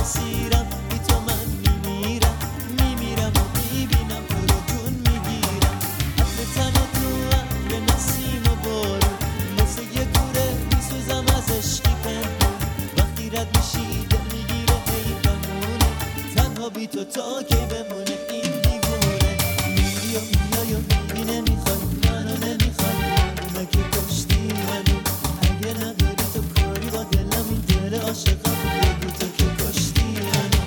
اسیرم بی تو من میمیرم میمیرم و میبینم تو رو جون میگیرم عطر تن تو عطر نسیم و بارون مثل یه کوره میسوزم از عشقی پنهون وقتی رد میشی دل میگیره هی بمونه تنها بی تو تا کی بمونه این دیوونه میری و میای و میری نمیخوای منو نمیخوای منو که کشتی منو اگه نداری تو کاری با دلم این دل عاشقم بگو تو که کشتی منو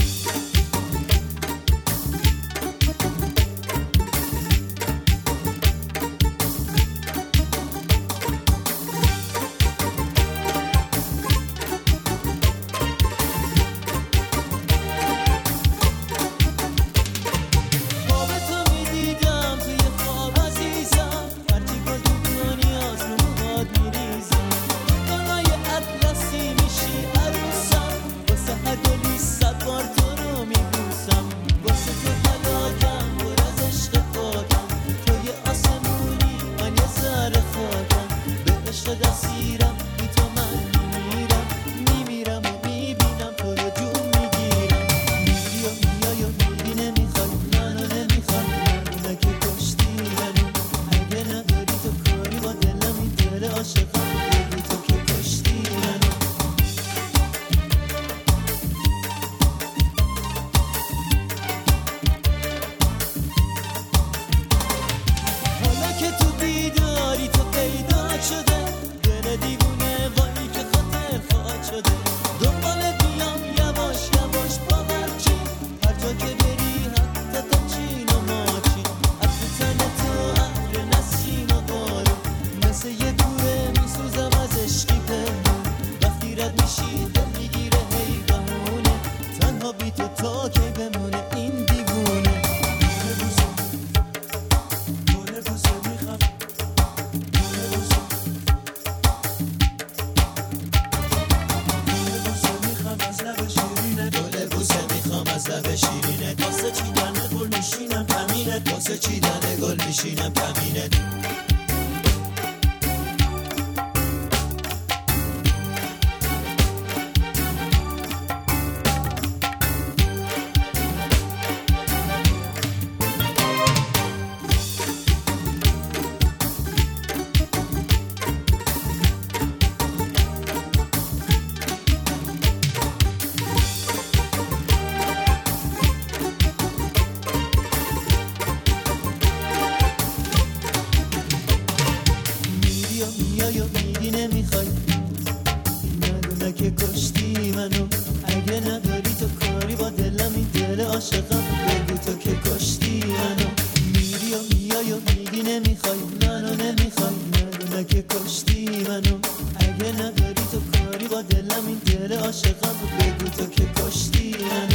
خواب تو میدیدم توی خواب عزیزم هرچی گل تو دنیاست رو موهات میریزم دنای اطلسی میشی عروسم واسه هر دلی 100 بار تو رو میبوسم واسه تو هلاکم پر از عشق پاکم تو یه آسمونی من یه ذره خاکم به عشق دستیرم بی تو من میمیرم میمیرم و میبینم تو رو جون میگیرم میری و میای و میری نمیخوای منو نمیخوای منو که کشتی منو اگه نداری تو کاری با دلم این دل عاشقم بگو تو که کشتی منو حالا که تو بیداری تو پیدا شده دل دیوونه وایی که خاطر خواهد شده دنبالت میام یواش یواش باور چی هر جا که بری حتی تا چین و ماچین عطر تن تو عطر نسیم و بارون مثل یه کوره میسوزم از عشقی پنهون وقتی رد میشی دل میگیره هی بمونه تنها بی تو تا کی بمونه این دیوونه بوسه میخوام از لب شیرینت واسه چیدن گل میشینم کمینت واسه چیدن گل میشینم کمینت میری و میای و میری نمیخوای منو که کشتی منو اگه نداری تو کاری با دلم این دل عاشقم بگو تو که کشتی منو میری و میای و میری نمیخوای منو نمیخوای منو که کشتی منو اگه نداری تو کاری با دلم این دل عاشقم بگو تو که کشتی منو